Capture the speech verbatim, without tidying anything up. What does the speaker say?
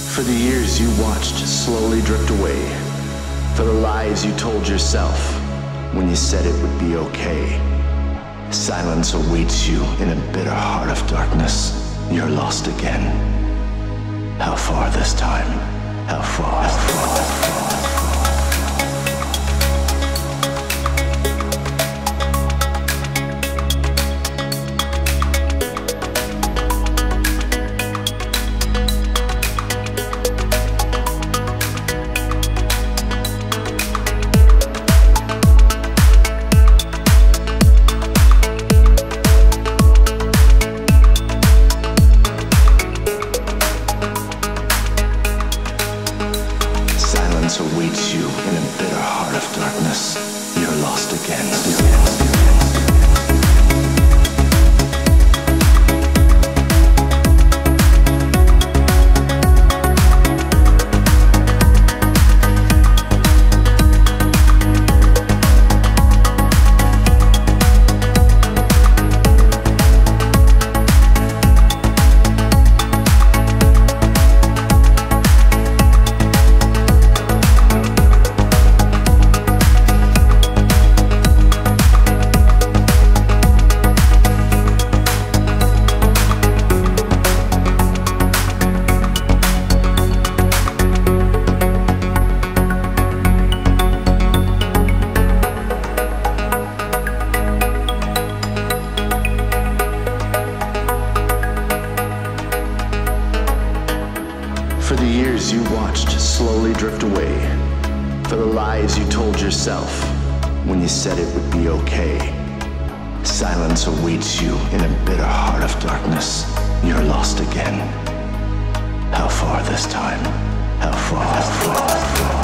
For the years you watched slowly drift away, for the lies you told yourself when you said it would be okay. Silence awaits you in a bitter heart of darkness. You're lost again. How far this time? How far? How far? How far? Awaits you in a bitter heart of darkness. You're lost again. For the years you watched slowly drift away, for the lies you told yourself when you said it would be okay. Silence awaits you in a bitter heart of darkness. You're lost again. How far this time? How far? How far? How far?